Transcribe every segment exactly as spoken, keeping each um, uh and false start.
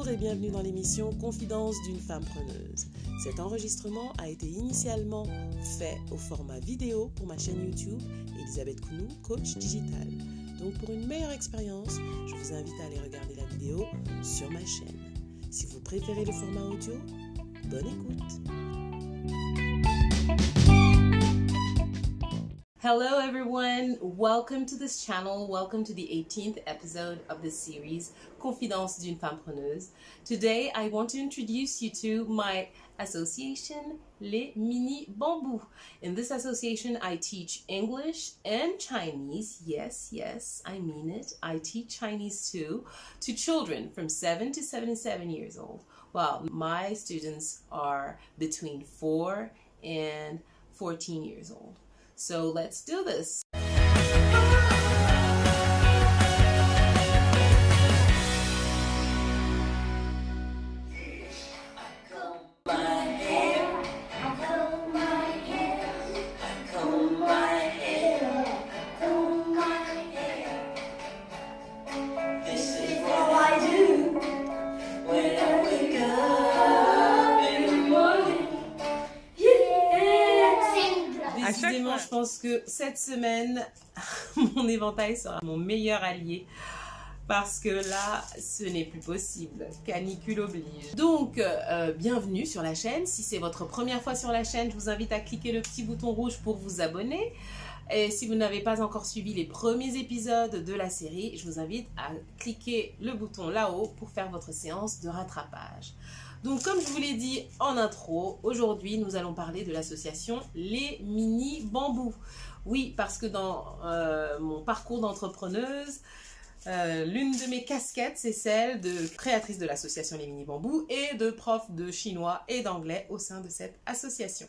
et bienvenue dans l'émission Confidence d'une femme preneuse. Cet enregistrement a été initialement fait au format vidéo pour ma chaîne YouTube Elisabeth Kounou, coach digital. Donc pour une meilleure expérience, je vous invite à aller regarder la vidéo sur ma chaîne. Si vous préférez le format audio, bonne écoute. Hello everyone, welcome to this channel, welcome to the eighteenth episode of this series, Confidence d'une femme preneuse. Today I want to introduce you to my association, Les Mini Bambous. In this association I teach English and Chinese, yes, yes, I mean it, I teach Chinese too, to children from seven to seventy-seven years old. Well, my students are between four and fourteen years old. So let's do this. Décidément, je pense que cette semaine, mon éventail sera mon meilleur allié parce que là, ce n'est plus possible. Canicule oblige. Donc, euh, bienvenue sur la chaîne. Si c'est votre première fois sur la chaîne, je vous invite à cliquer le petit bouton rouge pour vous abonner. Et si vous n'avez pas encore suivi les premiers épisodes de la série, je vous invite à cliquer le bouton là-haut pour faire votre séance de rattrapage. Donc, comme je vous l'ai dit en intro, aujourd'hui, nous allons parler de l'association Les Mini Bambous. Oui, parce que dans euh, mon parcours d'entrepreneuse, euh, l'une de mes casquettes, c'est celle de créatrice de l'association Les Mini Bambous et de prof de chinois et d'anglais au sein de cette association.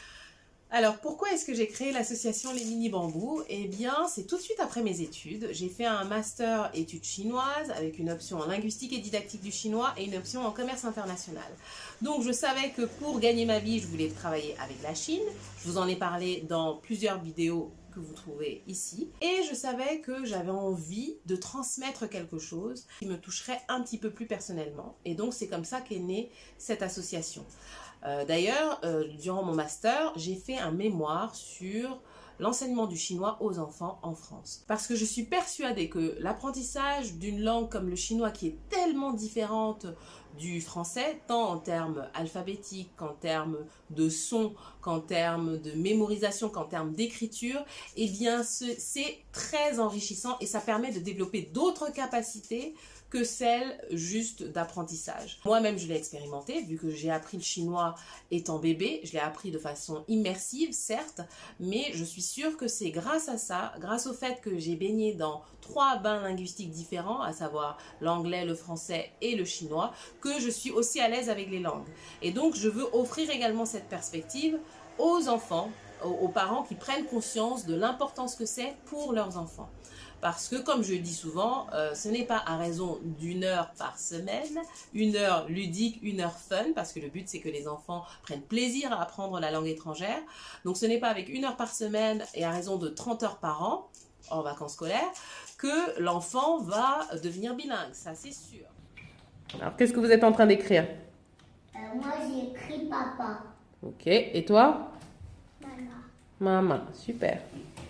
Alors, pourquoi est-ce que j'ai créé l'association Les Mini Bambous? Eh bien, c'est tout de suite après mes études. J'ai fait un master études chinoises avec une option en linguistique et didactique du chinois et une option en commerce international. Donc, je savais que pour gagner ma vie, je voulais travailler avec la Chine. Je vous en ai parlé dans plusieurs vidéos que vous trouvez ici. Et je savais que j'avais envie de transmettre quelque chose qui me toucherait un petit peu plus personnellement. Et donc, c'est comme ça qu'est née cette association. Euh, D'ailleurs, euh, durant mon master, j'ai fait un mémoire sur l'enseignement du chinois aux enfants en France. Parce que je suis persuadée que l'apprentissage d'une langue comme le chinois, qui est tellement différente du français, tant en termes alphabétiques qu'en termes de son, qu'en termes de mémorisation, qu'en termes d'écriture, eh bien, c'est très enrichissant et ça permet de développer d'autres capacités que celle juste d'apprentissage. Moi-même, je l'ai expérimenté, vu que j'ai appris le chinois étant bébé. Je l'ai appris de façon immersive, certes, mais je suis sûre que c'est grâce à ça, grâce au fait que j'ai baigné dans trois bains linguistiques différents, à savoir l'anglais, le français et le chinois, que je suis aussi à l'aise avec les langues. Et donc, je veux offrir également cette perspective aux enfants, aux parents qui prennent conscience de l'importance que c'est pour leurs enfants. Parce que, comme je le dis souvent, euh, ce n'est pas à raison d'une heure par semaine, une heure ludique, une heure fun, parce que le but c'est que les enfants prennent plaisir à apprendre la langue étrangère. Donc ce n'est pas avec une heure par semaine et à raison de trente heures par an, en vacances scolaires, que l'enfant va devenir bilingue, ça c'est sûr. Alors qu'est-ce que vous êtes en train d'écrire? euh, Moi j'ai écrit papa. Ok, et toi? Maman. Maman, super.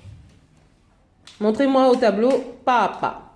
Montrez-moi au tableau papa.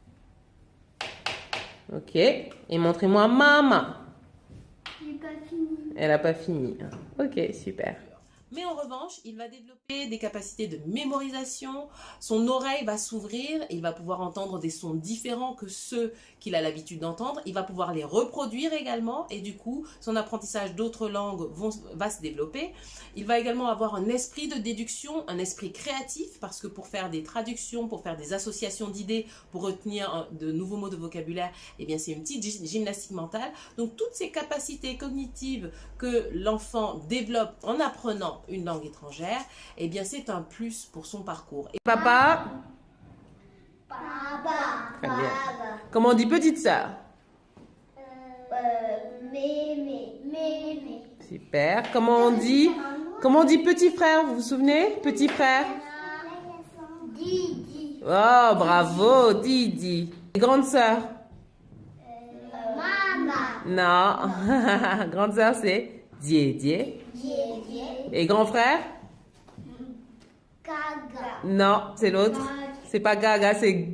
Ok. Et montrez-moi maman. J'ai pas fini. Elle n'a pas fini. Ok, super. Mais en revanche, il va développer des capacités de mémorisation, son oreille va s'ouvrir, il va pouvoir entendre des sons différents que ceux qu'il a l'habitude d'entendre, il va pouvoir les reproduire également et du coup, son apprentissage d'autres langues vont, va se développer. Il va également avoir un esprit de déduction, un esprit créatif parce que pour faire des traductions, pour faire des associations d'idées, pour retenir de nouveaux mots de vocabulaire, eh bien c'est une petite gymnastique mentale. Donc toutes ces capacités cognitives que l'enfant développe en apprenant une langue étrangère, eh bien c'est un plus pour son parcours. Et papa? Papa. Très bien. Comment on dit petite sœur? Euh, euh, mémé. Mémé. Super. Comment on dit? Comment on dit petit frère? Vous vous souvenez? Petit frère? Didi. Oh, bravo, Didi. Et grande sœur? Euh, maman. Non. Grande sœur, c'est Die, Die. Et grand frère? Gaga. Non, c'est l'autre. C'est pas Gaga, c'est...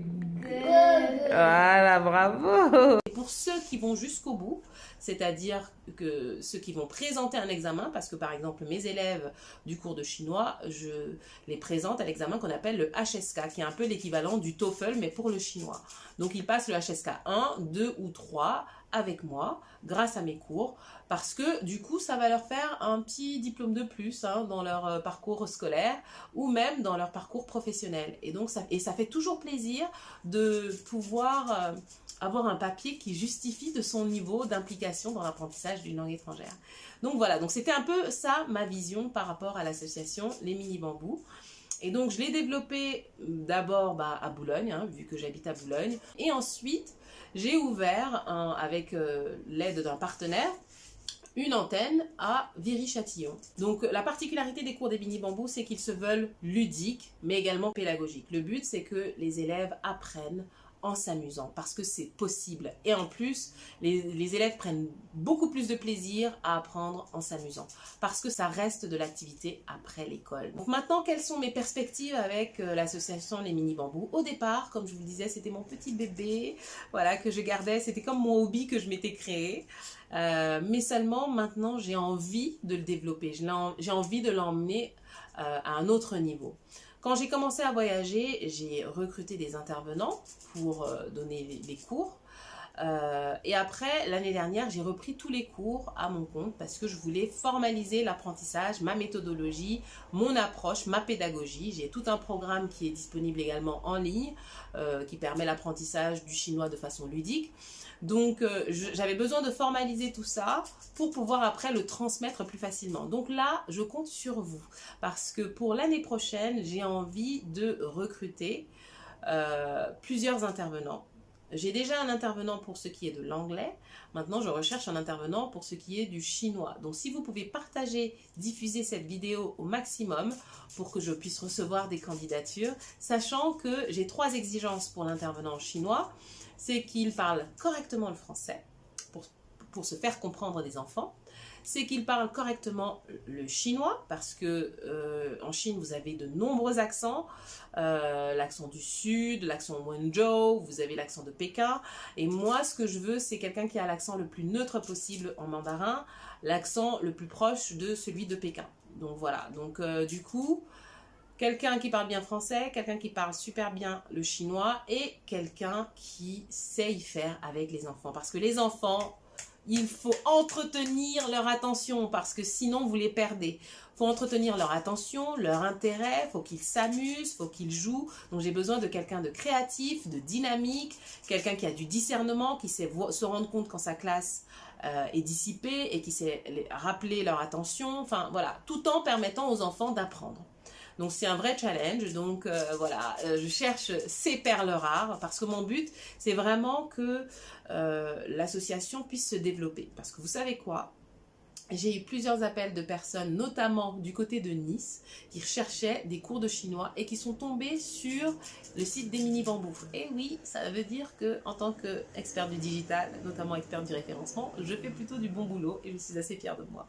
Voilà, bravo. Et pour ceux qui vont jusqu'au bout, c'est-à-dire que ceux qui vont présenter un examen, parce que par exemple mes élèves du cours de chinois, je les présente à l'examen qu'on appelle le H S K, qui est un peu l'équivalent du TOEFL, mais pour le chinois. Donc ils passent le H S K un, deux ou trois avec moi, grâce à mes cours, parce que du coup ça va leur faire un petit diplôme de plus hein, dans leur euh, parcours scolaire ou même dans leur parcours professionnel. Et donc ça, et ça fait toujours plaisir de pouvoir euh, avoir un papier qui justifie de son niveau d'implication dans l'apprentissage d'une langue étrangère. Donc voilà, donc c'était un peu ça ma vision par rapport à l'association Les Mini Bambous. Et donc je l'ai développé d'abord bah, à Boulogne, hein, vu que j'habite à Boulogne, et ensuite j'ai ouvert, un, avec euh, l'aide d'un partenaire, une antenne à Viry-Châtillon. Donc la particularité des cours des Mini Bambous, c'est qu'ils se veulent ludiques, mais également pédagogiques. Le but, c'est que les élèves apprennent en s'amusant, parce que c'est possible. Et en plus, les, les élèves prennent beaucoup plus de plaisir à apprendre en s'amusant, parce que ça reste de l'activité après l'école. Donc maintenant, quelles sont mes perspectives avec euh, l'association Les Mini Bambous? Au départ, comme je vous le disais, c'était mon petit bébé, voilà, que je gardais, c'était comme mon hobby que je m'étais créé. Euh, mais seulement maintenant, j'ai envie de le développer, j'ai envie de l'emmener euh, à un autre niveau. Quand j'ai commencé à voyager, j'ai recruté des intervenants pour euh, donner les, les cours. Euh, et après, l'année dernière, j'ai repris tous les cours à mon compte parce que je voulais formaliser l'apprentissage, ma méthodologie, mon approche, ma pédagogie. J'ai tout un programme qui est disponible également en ligne, euh, qui permet l'apprentissage du chinois de façon ludique. Donc, euh, j'avais besoin de formaliser tout ça pour pouvoir après le transmettre plus facilement. Donc là, je compte sur vous parce que pour l'année prochaine, j'ai envie de recruter euh, plusieurs intervenants. J'ai déjà un intervenant pour ce qui est de l'anglais. Maintenant, je recherche un intervenant pour ce qui est du chinois. Donc, si vous pouvez partager, diffuser cette vidéo au maximum pour que je puisse recevoir des candidatures, sachant que j'ai trois exigences pour l'intervenant chinois. C'est qu'il parle correctement le français pour, pour se faire comprendre des enfants. C'est qu'il parle correctement le chinois parce que euh, en Chine, vous avez de nombreux accents. Euh, l'accent du sud, l'accent Wenzhou, vous avez l'accent de Pékin. Et moi, ce que je veux, c'est quelqu'un qui a l'accent le plus neutre possible en mandarin, l'accent le plus proche de celui de Pékin. Donc voilà, donc euh, du coup... Quelqu'un qui parle bien français, quelqu'un qui parle super bien le chinois et quelqu'un qui sait y faire avec les enfants. Parce que les enfants, il faut entretenir leur attention parce que sinon vous les perdez. Il faut entretenir leur attention, leur intérêt, il faut qu'ils s'amusent, il faut qu'ils jouent. Donc j'ai besoin de quelqu'un de créatif, de dynamique, quelqu'un qui a du discernement, qui sait se rendre compte quand sa classe euh, est dissipée et qui sait rappeler leur attention. Enfin voilà, tout en permettant aux enfants d'apprendre. Donc c'est un vrai challenge, donc euh, voilà, euh, je cherche ces perles rares parce que mon but c'est vraiment que euh, l'association puisse se développer. Parce que vous savez quoi? J'ai eu plusieurs appels de personnes, notamment du côté de Nice, qui recherchaient des cours de chinois et qui sont tombés sur le site des Mini Bambous. Et oui, ça veut dire que en tant qu'expert du digital, notamment expert du référencement, je fais plutôt du bon boulot et je suis assez fière de moi.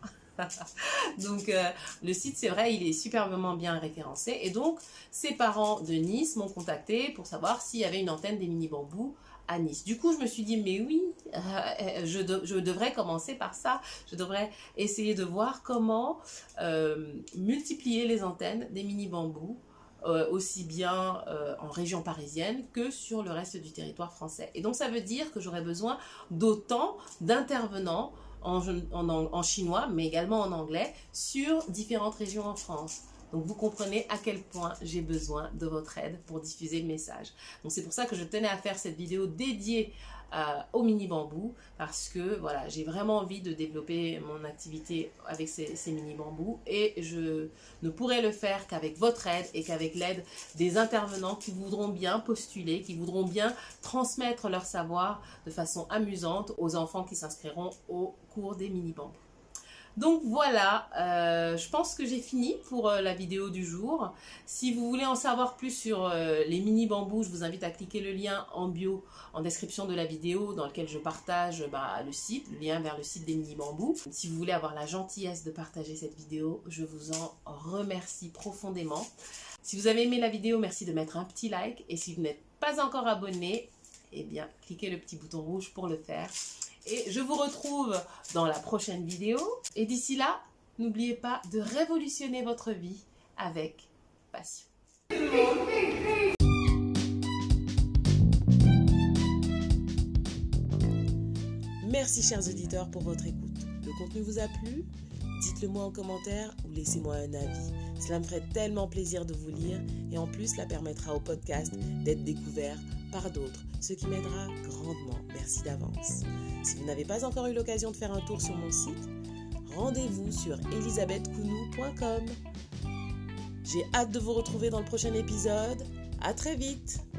Donc euh, le site, c'est vrai, il est superbement bien référencé. Et donc, ces parents de Nice m'ont contacté pour savoir s'il y avait une antenne des Mini Bambous à Nice. Du coup, je me suis dit, mais oui, euh, je, de, je devrais commencer par ça. Je devrais essayer de voir comment euh, multiplier les antennes des Mini Bambous, euh, aussi bien euh, en région parisienne que sur le reste du territoire français. Et donc, ça veut dire que j'aurais besoin d'autant d'intervenants en, en, en chinois, mais également en anglais, sur différentes régions en France. Donc, vous comprenez à quel point j'ai besoin de votre aide pour diffuser le message. Donc, c'est pour ça que je tenais à faire cette vidéo dédiée euh, aux Mini Bambous parce que, voilà, j'ai vraiment envie de développer mon activité avec ces, ces Mini Bambous et je ne pourrai le faire qu'avec votre aide et qu'avec l'aide des intervenants qui voudront bien postuler, qui voudront bien transmettre leur savoir de façon amusante aux enfants qui s'inscriront au cours des Mini Bambous. Donc voilà, euh, je pense que j'ai fini pour euh, la vidéo du jour. Si vous voulez en savoir plus sur euh, les mini bambous, je vous invite à cliquer le lien en bio, en description de la vidéo, dans lequel je partage bah, le site, le lien vers le site des mini bambous. Si vous voulez avoir la gentillesse de partager cette vidéo, je vous en remercie profondément. Si vous avez aimé la vidéo, merci de mettre un petit like. Et si vous n'êtes pas encore abonné, eh bien, cliquez le petit bouton rouge pour le faire. Et je vous retrouve dans la prochaine vidéo. Et d'ici là, n'oubliez pas de révolutionner votre vie avec passion. Merci chers auditeurs pour votre écoute. Le contenu vous a plu? Dites-le moi en commentaire ou laissez-moi un avis. Cela me ferait tellement plaisir de vous lire et en plus, cela permettra au podcast d'être découvert par d'autres, ce qui m'aidera grandement. Merci d'avance. Si vous n'avez pas encore eu l'occasion de faire un tour sur mon site, rendez-vous sur elisabeth counou point com. J'ai hâte de vous retrouver dans le prochain épisode. À très vite!